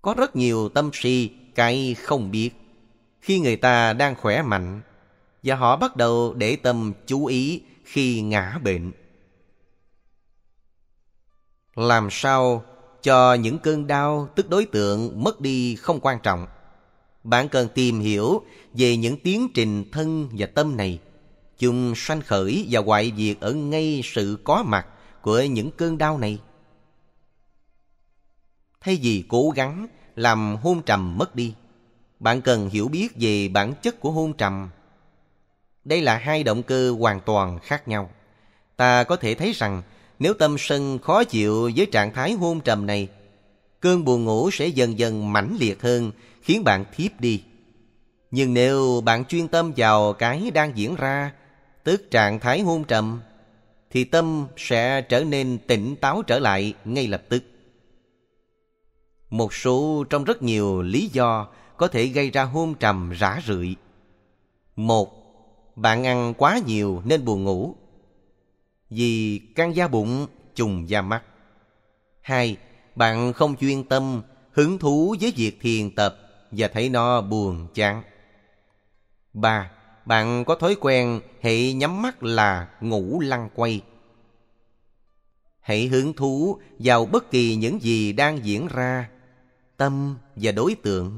Có rất nhiều tâm si cái không biết. Khi người ta đang khỏe mạnh, và họ bắt đầu để tâm chú ý khi ngã bệnh. Làm sao cho những cơn đau, tức đối tượng, mất đi không quan trọng. Bạn cần tìm hiểu về những tiến trình thân và tâm này. Chúng sanh khởi và hoại diệt ở ngay sự có mặt của những cơn đau này. Thay vì cố gắng làm hôn trầm mất đi, bạn cần hiểu biết về bản chất của hôn trầm. Đây là hai động cơ hoàn toàn khác nhau. Ta có thể thấy rằng nếu tâm sân khó chịu với trạng thái hôn trầm này, cơn buồn ngủ sẽ dần dần mãnh liệt hơn, khiến bạn thiếp đi. Nhưng nếu bạn chuyên tâm vào cái đang diễn ra, tức trạng thái hôn trầm, thì tâm sẽ trở nên tỉnh táo trở lại ngay lập tức. Một số trong rất nhiều lý do có thể gây ra hôn trầm rã rượi. 1. Bạn ăn quá nhiều nên buồn ngủ, vì căng da bụng, trùng da mắt. 2. Bạn không chuyên tâm, hứng thú với việc thiền tập và thấy nó buồn chán. 3. Bạn có thói quen hễ nhắm mắt là ngủ lăn quay. Hãy hứng thú vào bất kỳ những gì đang diễn ra, tâm và đối tượng.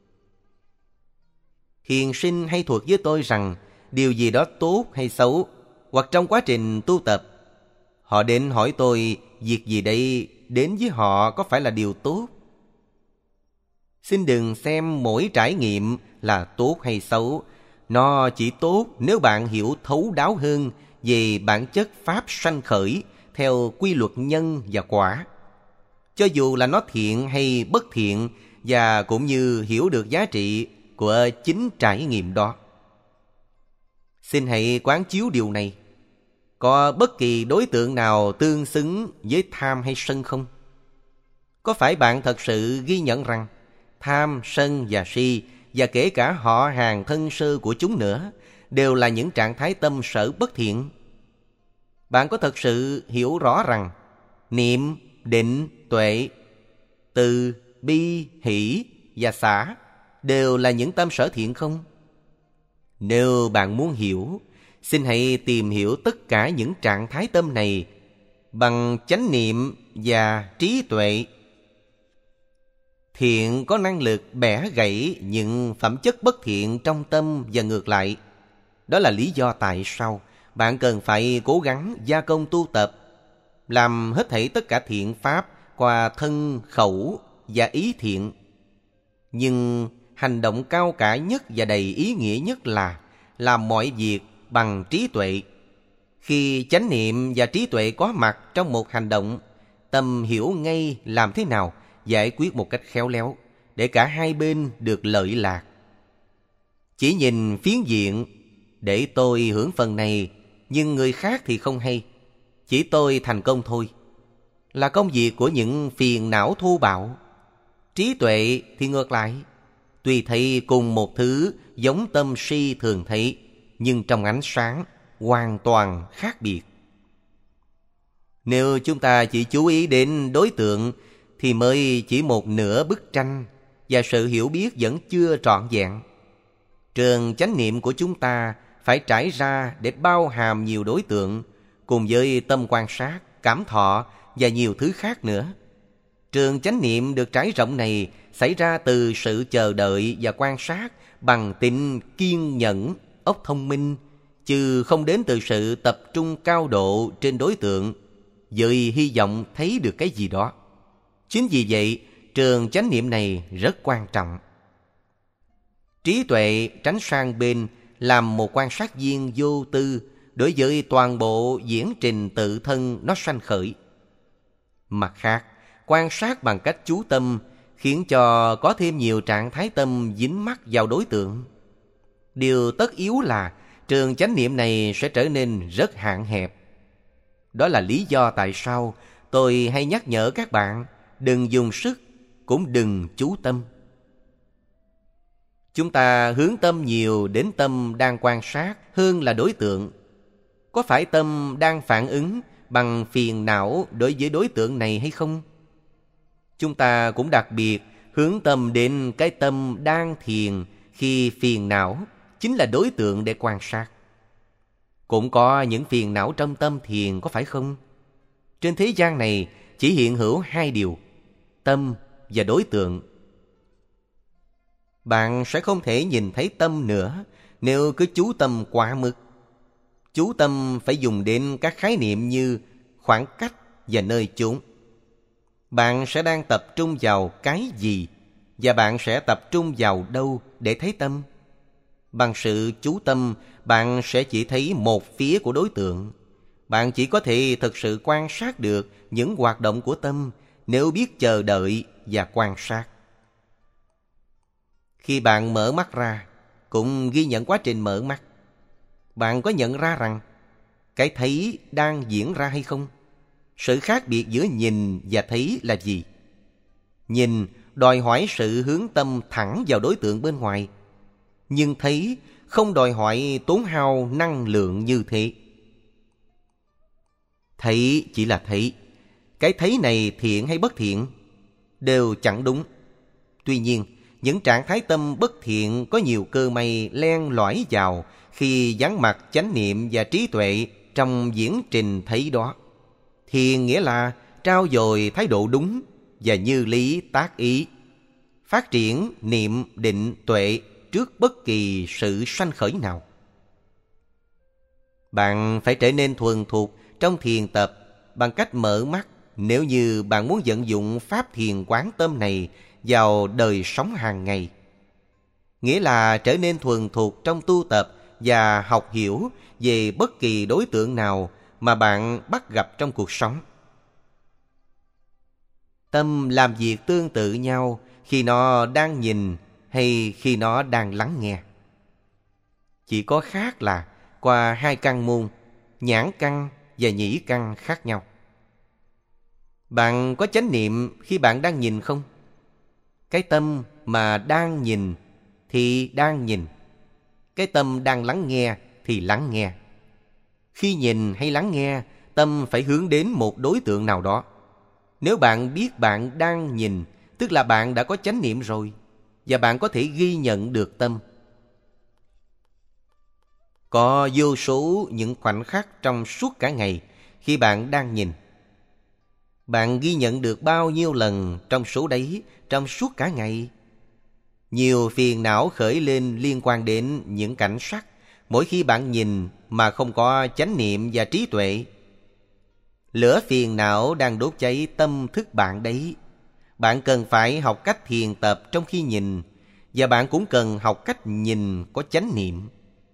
Thiền sinh hay thuật với tôi rằng điều gì đó tốt hay xấu, hoặc trong quá trình tu tập, họ đến hỏi tôi việc gì đây đến với họ có phải là điều tốt. Xin đừng xem mỗi trải nghiệm là tốt hay xấu. Nó chỉ tốt nếu bạn hiểu thấu đáo hơn về bản chất pháp sanh khởi theo quy luật nhân và quả. Cho dù là nó thiện hay bất thiện, và cũng như hiểu được giá trị của chính trải nghiệm đó. Xin hãy quán chiếu điều này. Có bất kỳ đối tượng nào tương xứng với tham hay sân không? Có phải bạn thật sự ghi nhận rằng tham, sân và si, và kể cả họ hàng thân sơ của chúng nữa, đều là những trạng thái tâm sở bất thiện? Bạn có thật sự hiểu rõ rằng niệm, định, tuệ, từ, bi, hỷ và xả đều là những tâm sở thiện không? Nếu bạn muốn hiểu, xin hãy tìm hiểu tất cả những trạng thái tâm này bằng chánh niệm và trí tuệ. Thiện có năng lực bẻ gãy những phẩm chất bất thiện trong tâm và ngược lại. Đó là lý do tại sao bạn cần phải cố gắng gia công tu tập, làm hết thảy tất cả thiện pháp qua thân, khẩu và ý thiện. Nhưng hành động cao cả nhất và đầy ý nghĩa nhất là làm mọi việc bằng trí tuệ. Khi chánh niệm và trí tuệ có mặt trong một hành động, tâm hiểu ngay làm thế nào giải quyết một cách khéo léo để cả hai bên được lợi lạc. Chỉ nhìn phiến diện để tôi hưởng phần này, nhưng người khác thì không hay, chỉ tôi thành công thôi, là công việc của những phiền não thô bạo. Trí tuệ thì ngược lại, tuy thấy cùng một thứ giống tâm si thường thấy, nhưng trong ánh sáng hoàn toàn khác biệt. Nếu chúng ta chỉ chú ý đến đối tượng thì mới chỉ một nửa bức tranh, và sự hiểu biết vẫn chưa trọn vẹn. Trường chánh niệm của chúng ta phải trải ra để bao hàm nhiều đối tượng, cùng với tâm quan sát, cảm thọ và nhiều thứ khác nữa. Trường chánh niệm được trải rộng này xảy ra từ sự chờ đợi và quan sát bằng tính kiên nhẫn, óc thông minh, chứ không đến từ sự tập trung cao độ trên đối tượng với hy vọng thấy được cái gì đó. Chính vì vậy, trường chánh niệm này rất quan trọng. Trí tuệ tránh sang bên làm một quan sát viên vô tư đối với toàn bộ diễn trình tự thân nó sanh khởi. Mặt khác, quan sát bằng cách chú tâm khiến cho có thêm nhiều trạng thái tâm dính mắc vào đối tượng. Điều tất yếu là trường chánh niệm này sẽ trở nên rất hạn hẹp. Đó là lý do tại sao tôi hay nhắc nhở các bạn đừng dùng sức, cũng đừng chú tâm. Chúng ta hướng tâm nhiều đến tâm đang quan sát hơn là đối tượng. Có phải tâm đang phản ứng bằng phiền não đối với đối tượng này hay không? Chúng ta cũng đặc biệt hướng tâm đến cái tâm đang thiền khi phiền não chính là đối tượng để quan sát. Cũng có những phiền não trong tâm thiền, có phải không? Trên thế gian này chỉ hiện hữu hai điều: tâm và đối tượng. Bạn sẽ không thể nhìn thấy tâm nữa nếu cứ chú tâm quá mức. Chú tâm phải dùng đến các khái niệm như khoảng cách và nơi chốn. Bạn sẽ đang tập trung vào cái gì và bạn sẽ tập trung vào đâu để thấy tâm? Bằng sự chú tâm, bạn sẽ chỉ thấy một phía của đối tượng. Bạn chỉ có thể thực sự quan sát được những hoạt động của tâm nếu biết chờ đợi và quan sát. Khi bạn mở mắt ra, cũng ghi nhận quá trình mở mắt. Bạn có nhận ra rằng cái thấy đang diễn ra hay không? Sự khác biệt giữa nhìn và thấy là gì? Nhìn đòi hỏi sự hướng tâm thẳng vào đối tượng bên ngoài, nhưng thấy không đòi hỏi tốn hao năng lượng như thế. Thấy chỉ là thấy. Cái thấy này thiện hay bất thiện đều chẳng đúng. Tuy nhiên, những trạng thái tâm bất thiện có nhiều cơ may len lỏi vào khi vắng mặt chánh niệm và trí tuệ trong diễn trình thấy đó. Thiền nghĩa là trao dồi thái độ đúng và như lý tác ý, phát triển niệm định tuệ trước bất kỳ sự sanh khởi nào. Bạn phải trở nên thuần thục trong thiền tập bằng cách mở mắt nếu như bạn muốn vận dụng pháp thiền quán tâm này vào đời sống hàng ngày. Nghĩa là trở nên thuần thục trong tu tập và học hiểu về bất kỳ đối tượng nào mà bạn bắt gặp trong cuộc sống. Tâm làm việc tương tự nhau khi nó đang nhìn hay khi nó đang lắng nghe. Chỉ có khác là qua hai căn môn, nhãn căn và nhĩ căn khác nhau. Bạn có chánh niệm khi bạn đang nhìn không? Cái tâm mà đang nhìn thì đang nhìn. Cái tâm đang lắng nghe thì lắng nghe. Khi nhìn hay lắng nghe, tâm phải hướng đến một đối tượng nào đó. Nếu bạn biết bạn đang nhìn, tức là bạn đã có chánh niệm rồi, và bạn có thể ghi nhận được tâm. Có vô số những khoảnh khắc trong suốt cả ngày khi bạn đang nhìn. Bạn ghi nhận được bao nhiêu lần trong số đấy trong suốt cả ngày? Nhiều phiền não khởi lên liên quan đến những cảnh sắc mỗi khi bạn nhìn mà không có chánh niệm và trí tuệ. Lửa phiền não đang đốt cháy tâm thức bạn đấy. Bạn cần phải học cách thiền tập trong khi nhìn, và bạn cũng cần học cách nhìn có chánh niệm.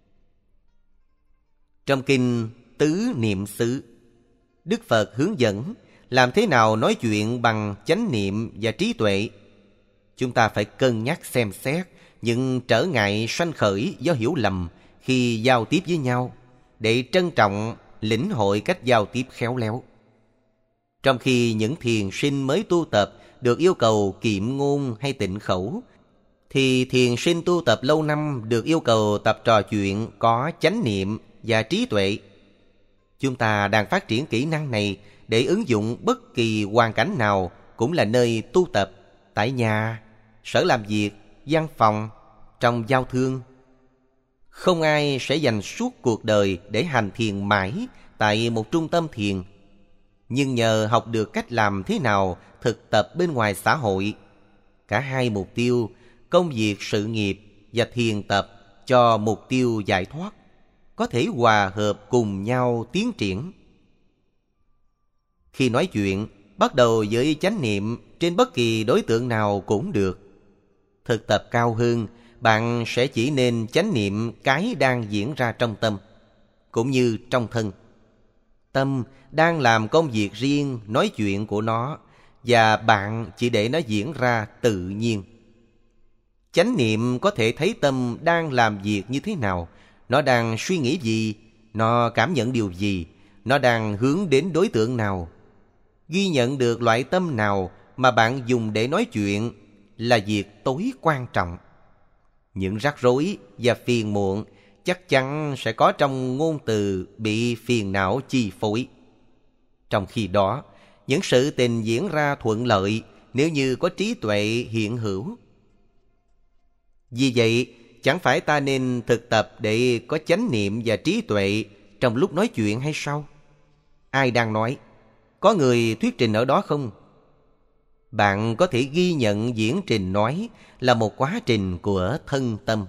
Trong kinh Tứ Niệm xứ, Đức Phật hướng dẫn làm thế nào nói chuyện bằng chánh niệm và trí tuệ. Chúng ta phải cân nhắc xem xét những trở ngại sanh khởi do hiểu lầm khi giao tiếp với nhau, để trân trọng, lĩnh hội cách giao tiếp khéo léo. Trong khi những thiền sinh mới tu tập được yêu cầu kiệm ngôn hay tịnh khẩu, thì thiền sinh tu tập lâu năm được yêu cầu tập trò chuyện có chánh niệm và trí tuệ. Chúng ta đang phát triển kỹ năng này để ứng dụng bất kỳ hoàn cảnh nào, cũng là nơi tu tập, tại nhà, sở làm việc, văn phòng, trong giao thương. Không ai sẽ dành suốt cuộc đời để hành thiền mãi tại một trung tâm thiền. Nhưng nhờ học được cách làm thế nào thực tập bên ngoài xã hội, cả hai mục tiêu, công việc sự nghiệp và thiền tập cho mục tiêu giải thoát, có thể hòa hợp cùng nhau tiến triển. Khi nói chuyện, bắt đầu với chánh niệm trên bất kỳ đối tượng nào cũng được. Thực tập cao hơn, bạn sẽ chỉ nên chánh niệm cái đang diễn ra trong tâm, cũng như trong thân. Tâm đang làm công việc riêng, nói chuyện của nó, và bạn chỉ để nó diễn ra tự nhiên. Chánh niệm có thể thấy tâm đang làm việc như thế nào, nó đang suy nghĩ gì, nó cảm nhận điều gì, nó đang hướng đến đối tượng nào. Ghi nhận được loại tâm nào mà bạn dùng để nói chuyện là việc tối quan trọng. Những rắc rối và phiền muộn chắc chắn sẽ có trong ngôn từ bị phiền não chi phối. Trong khi đó, những sự tình diễn ra thuận lợi nếu như có trí tuệ hiện hữu. Vì vậy, chẳng phải ta nên thực tập để có chánh niệm và trí tuệ trong lúc nói chuyện hay sao? Ai đang nói? Có người thuyết trình ở đó không? Bạn có thể ghi nhận diễn trình nói là một quá trình của thân tâm.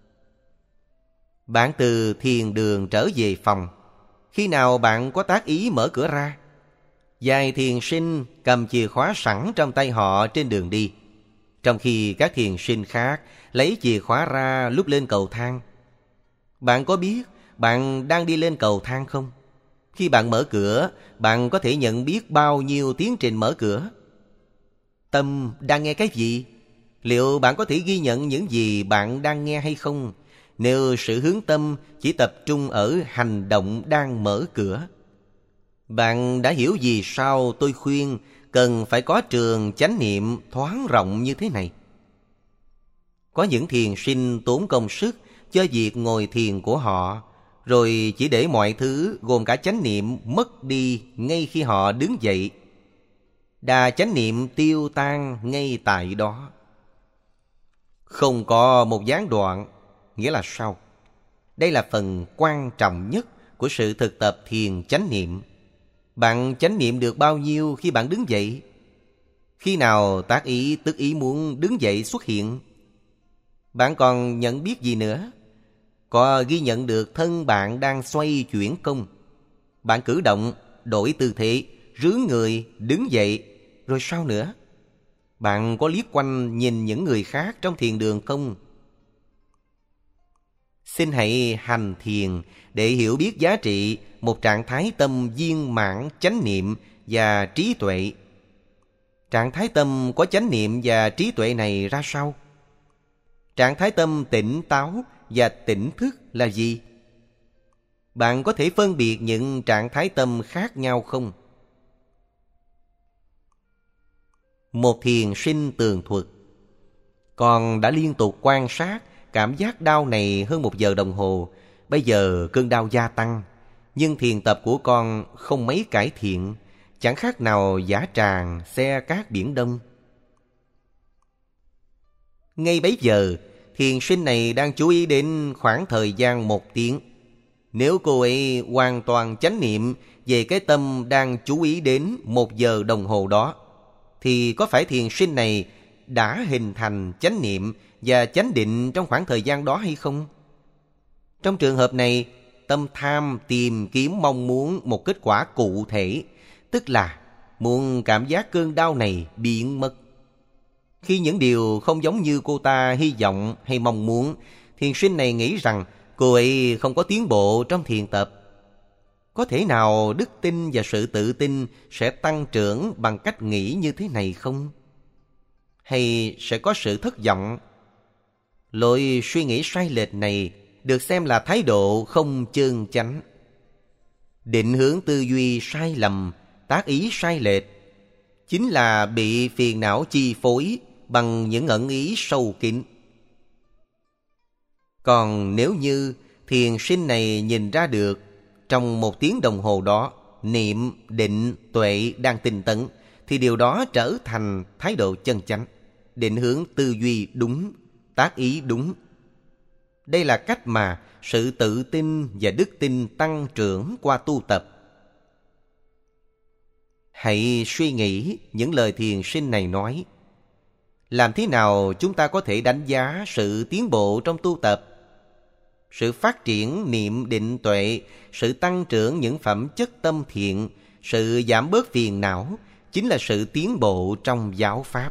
Bạn từ thiền đường trở về phòng, khi nào bạn có tác ý mở cửa ra? Vài thiền sinh cầm chìa khóa sẵn trong tay họ trên đường đi, trong khi các thiền sinh khác lấy chìa khóa ra lúc lên cầu thang. Bạn có biết bạn đang đi lên cầu thang không? Khi bạn mở cửa, bạn có thể nhận biết bao nhiêu tiến trình mở cửa. Tâm đang nghe cái gì? Liệu bạn có thể ghi nhận những gì bạn đang nghe hay không, nếu sự hướng tâm chỉ tập trung ở hành động đang mở cửa? Bạn đã hiểu vì sao tôi khuyên cần phải có trường chánh niệm thoáng rộng như thế này. Có những thiền sinh tốn công sức cho việc ngồi thiền của họ, rồi chỉ để mọi thứ gồm cả chánh niệm mất đi ngay khi họ đứng dậy. Đà chánh niệm tiêu tan ngay tại đó. Không có một gián đoạn, nghĩa là sao? Đây là phần quan trọng nhất của sự thực tập thiền chánh niệm. Bạn chánh niệm được bao nhiêu khi bạn đứng dậy? Khi nào tác ý tức ý muốn đứng dậy xuất hiện? Bạn còn nhận biết gì nữa? Có ghi nhận được thân bạn đang xoay chuyển không? Bạn cử động, đổi tư thế, rướn người, đứng dậy, rồi sao nữa? Bạn có liếc quanh nhìn những người khác trong thiền đường không? Xin hãy hành thiền để hiểu biết giá trị một trạng thái tâm viên mãn chánh niệm và trí tuệ. Trạng thái tâm có chánh niệm và trí tuệ này ra sao? Trạng thái tâm tỉnh táo và tỉnh thức là gì? Bạn có thể phân biệt những trạng thái tâm khác nhau không? Một thiền sinh tường thuật: con đã liên tục quan sát cảm giác đau này hơn 1 giờ đồng hồ. Bây giờ cơn đau gia tăng, nhưng thiền tập của con không mấy cải thiện, chẳng khác nào dã tràng xe cát biển Đông. Ngay bấy giờ, thiền sinh này đang chú ý đến khoảng thời gian 1 tiếng. Nếu cô ấy hoàn toàn chánh niệm về cái tâm đang chú ý đến 1 giờ đồng hồ đó, thì có phải thiền sinh này đã hình thành chánh niệm và chánh định trong khoảng thời gian đó hay không? Trong trường hợp này, tâm tham tìm kiếm mong muốn một kết quả cụ thể, tức là muốn cảm giác cơn đau này biến mất. Khi những điều không giống như cô ta hy vọng hay mong muốn, thiền sinh này nghĩ rằng cô ấy không có tiến bộ trong thiền tập. Có thể nào đức tin và sự tự tin sẽ tăng trưởng bằng cách nghĩ như thế này không? Hay sẽ có sự thất vọng? Lối suy nghĩ sai lệch này được xem là thái độ không chân chánh. Định hướng tư duy sai lầm, tác ý sai lệch, chính là bị phiền não chi phối bằng những ẩn ý sâu kín. Còn nếu như thiền sinh này nhìn ra được trong 1 tiếng đồng hồ đó, niệm, định, tuệ đang tinh tấn, thì điều đó trở thành thái độ chân chánh, định hướng tư duy đúng, tác ý đúng. Đây là cách mà sự tự tin và đức tin tăng trưởng qua tu tập. Hãy suy nghĩ những lời thiền sinh này nói. Làm thế nào chúng ta có thể đánh giá sự tiến bộ trong tu tập? Sự phát triển niệm định tuệ, sự tăng trưởng những phẩm chất tâm thiện, sự giảm bớt phiền não chính là sự tiến bộ trong giáo pháp.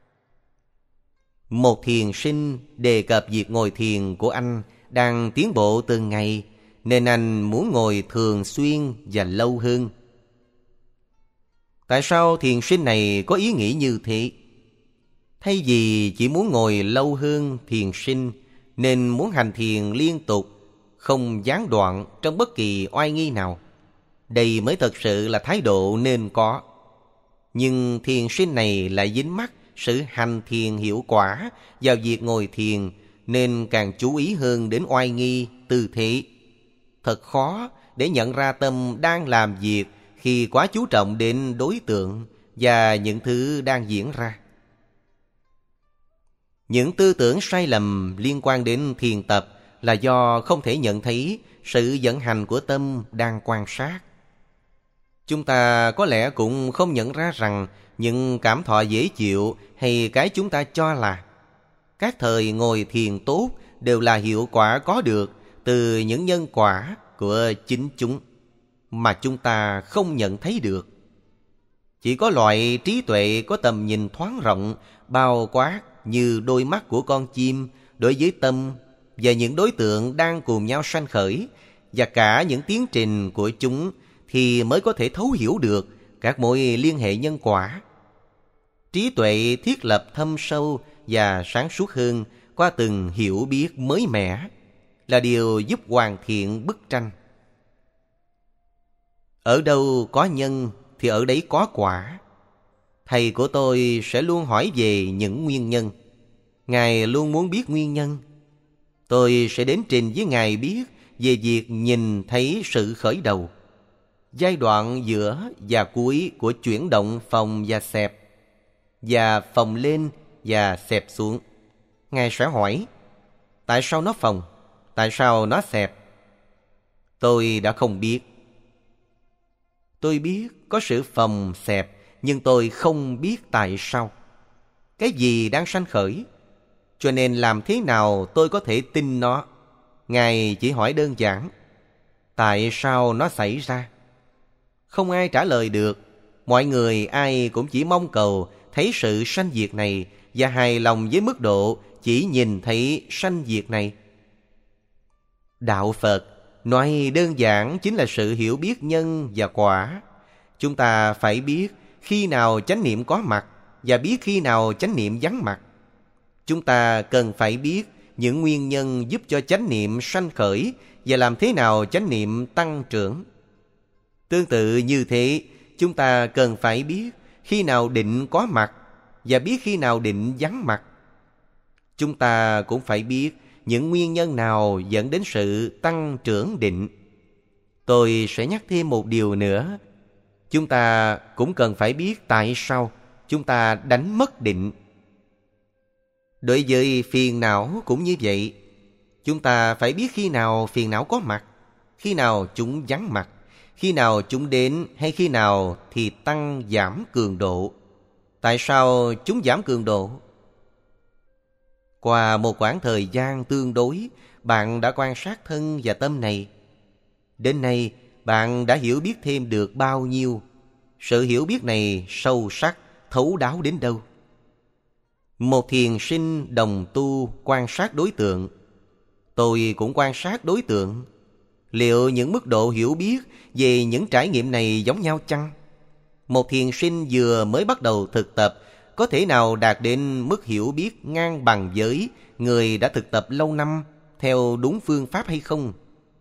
Một thiền sinh đề cập việc ngồi thiền của anh đang tiến bộ từng ngày, nên anh muốn ngồi thường xuyên và lâu hơn. Tại sao thiền sinh này có ý nghĩ như thế? Thay vì chỉ muốn ngồi lâu hơn, thiền sinh nên muốn hành thiền liên tục, không gián đoạn trong bất kỳ oai nghi nào. Đây mới thật sự là thái độ nên có. Nhưng thiền sinh này lại dính mắc sự hành thiền hiệu quả vào việc ngồi thiền, nên càng chú ý hơn đến oai nghi, tư thế. Thật khó để nhận ra tâm đang làm việc khi quá chú trọng đến đối tượng và những thứ đang diễn ra. Những tư tưởng sai lầm liên quan đến thiền tập là do không thể nhận thấy sự vận hành của tâm đang quan sát. Chúng ta có lẽ cũng không nhận ra rằng những cảm thọ dễ chịu hay cái chúng ta cho là các thời ngồi thiền tốt đều là hiệu quả có được từ những nhân quả của chính chúng mà chúng ta không nhận thấy được. Chỉ có loại trí tuệ có tầm nhìn thoáng rộng, bao quát như đôi mắt của con chim đối với tâm và những đối tượng đang cùng nhau sanh khởi và cả những tiến trình của chúng thì mới có thể thấu hiểu được các mối liên hệ nhân quả. Trí tuệ thiết lập thâm sâu và sáng suốt hơn qua từng hiểu biết mới mẻ là điều giúp hoàn thiện bức tranh. Ở đâu có nhân thì ở đấy có quả. Thầy của tôi sẽ luôn hỏi về những nguyên nhân. Ngài luôn muốn biết nguyên nhân. Tôi sẽ đến trình với Ngài biết về việc nhìn thấy sự khởi đầu, giai đoạn giữa và cuối của chuyển động phồng và xẹp, và phồng lên và xẹp xuống. Ngài sẽ hỏi, tại sao nó phồng? Tại sao nó xẹp? Tôi đã không biết. Tôi biết có sự phồng xẹp, nhưng tôi không biết tại sao. Cái gì đang sanh khởi? Cho nên làm thế nào tôi có thể tin nó? Ngài chỉ hỏi đơn giản, tại sao nó xảy ra? Không ai trả lời được. Mọi người ai cũng chỉ mong cầu thấy sự sanh diệt này và hài lòng với mức độ chỉ nhìn thấy sanh diệt này. Đạo Phật nói đơn giản chính là sự hiểu biết nhân và quả. Chúng ta phải biết khi nào chánh niệm có mặt và biết khi nào chánh niệm vắng mặt. Chúng ta cần phải biết những nguyên nhân giúp cho chánh niệm sanh khởi và làm thế nào chánh niệm tăng trưởng. Tương tự như thế, chúng ta cần phải biết khi nào định có mặt và biết khi nào định vắng mặt. Chúng ta cũng phải biết những nguyên nhân nào dẫn đến sự tăng trưởng định. Tôi sẽ nhắc thêm một điều nữa. Chúng ta cũng cần phải biết tại sao chúng ta đánh mất định. Đối với phiền não cũng như vậy. Chúng ta phải biết khi nào phiền não có mặt, khi nào chúng vắng mặt, khi nào chúng đến hay khi nào thì tăng giảm cường độ. Tại sao chúng giảm cường độ? Qua một khoảng thời gian tương đối, bạn đã quan sát thân và tâm này. Đến nay, bạn đã hiểu biết thêm được bao nhiêu? Sự hiểu biết này sâu sắc, thấu đáo đến đâu? Một thiền sinh đồng tu quan sát đối tượng. Tôi cũng quan sát đối tượng. Liệu những mức độ hiểu biết về những trải nghiệm này giống nhau chăng? Một thiền sinh vừa mới bắt đầu thực tập có thể nào đạt đến mức hiểu biết ngang bằng với người đã thực tập lâu năm theo đúng phương pháp hay không?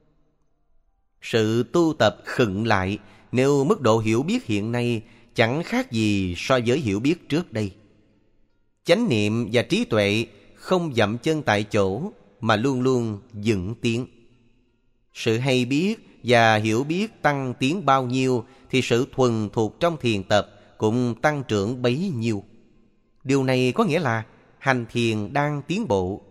Sự tu tập khựng lại nếu mức độ hiểu biết hiện nay chẳng khác gì so với hiểu biết trước đây. Chánh niệm và trí tuệ không dậm chân tại chỗ mà luôn luôn vững tiến. Sự hay biết và hiểu biết tăng tiến bao nhiêu thì sự thuần thục trong thiền tập cũng tăng trưởng bấy nhiêu. Điều này có nghĩa là hành thiền đang tiến bộ.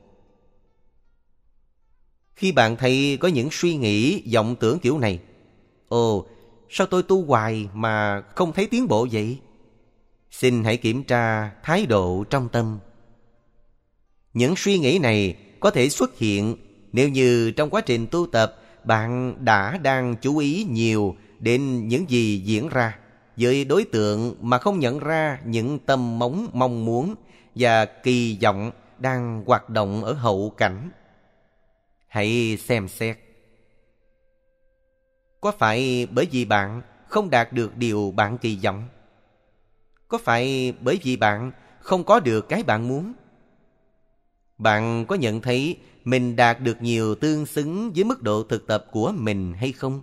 Khi bạn thấy có những suy nghĩ, vọng tưởng kiểu này, ồ, sao tôi tu hoài mà không thấy tiến bộ vậy? Xin hãy kiểm tra thái độ trong tâm. Những suy nghĩ này có thể xuất hiện nếu như trong quá trình tu tập bạn đang chú ý nhiều đến những gì diễn ra với đối tượng mà không nhận ra những tâm mong muốn và kỳ vọng đang hoạt động ở hậu cảnh. Hãy xem xét. Có phải bởi vì bạn không đạt được điều bạn kỳ vọng? Có phải bởi vì bạn không có được cái bạn muốn? Bạn có nhận thấy mình đạt được nhiều tương xứng với mức độ thực tập của mình hay không?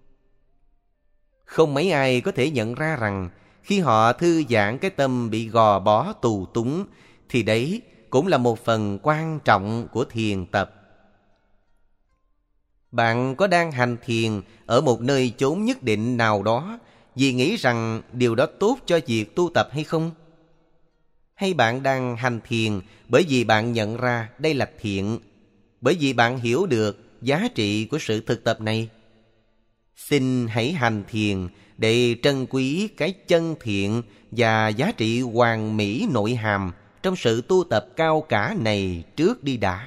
Không mấy ai có thể nhận ra rằng khi họ thư giãn cái tâm bị gò bó tù túng thì đấy cũng là một phần quan trọng của thiền tập. Bạn có đang hành thiền ở một nơi chốn nhất định nào đó vì nghĩ rằng điều đó tốt cho việc tu tập hay không? Hay bạn đang hành thiền bởi vì bạn nhận ra đây là thiện, bởi vì bạn hiểu được giá trị của sự thực tập này? Xin hãy hành thiền để trân quý cái chân thiện và giá trị hoàn mỹ nội hàm trong sự tu tập cao cả này trước đi đã.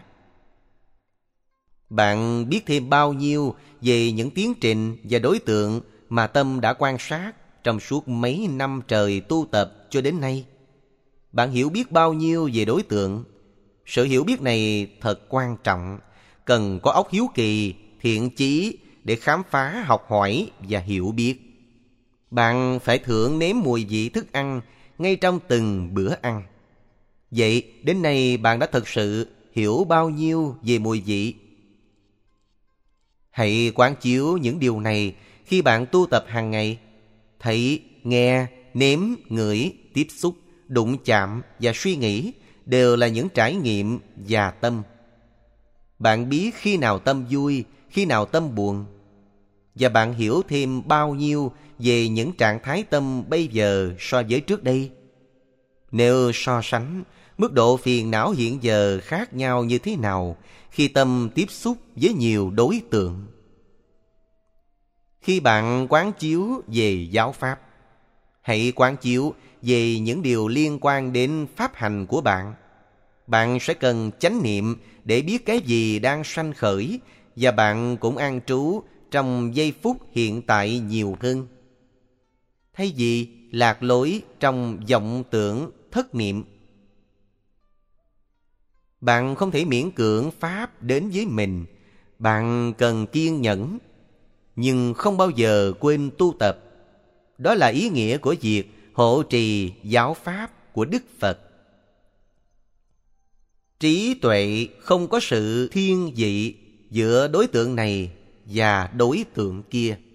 Bạn biết thêm bao nhiêu về những tiến trình và đối tượng mà tâm đã quan sát trong suốt mấy năm trời tu tập cho đến nay? Bạn hiểu biết bao nhiêu về đối tượng? Sự hiểu biết này thật quan trọng, cần có óc hiếu kỳ, thiện chí để khám phá, học hỏi và hiểu biết. Bạn phải thưởng nếm mùi vị thức ăn ngay trong từng bữa ăn. Vậy đến nay bạn đã thực sự hiểu bao nhiêu về mùi vị? Hãy quán chiếu những điều này khi bạn tu tập hàng ngày. Thấy, nghe, nếm, ngửi, tiếp xúc, đụng chạm và suy nghĩ đều là những trải nghiệm và tâm. Bạn biết khi nào tâm vui, khi nào tâm buồn. Và bạn hiểu thêm bao nhiêu về những trạng thái tâm bây giờ so với trước đây? Nếu so sánh, mức độ phiền não hiện giờ khác nhau như thế nào khi tâm tiếp xúc với nhiều đối tượng? Khi bạn quán chiếu về giáo pháp, hãy quán chiếu về những điều liên quan đến pháp hành của bạn. Bạn sẽ cần chánh niệm để biết cái gì đang sanh khởi, và bạn cũng an trú trong giây phút hiện tại nhiều hơn. Thay vì lạc lối trong vọng tưởng thất niệm, bạn không thể miễn cưỡng pháp đến với mình. Bạn cần kiên nhẫn, nhưng không bao giờ quên tu tập. Đó là ý nghĩa của việc hộ trì giáo pháp của Đức Phật. Trí tuệ không có sự thiên vị giữa đối tượng này và đối tượng kia.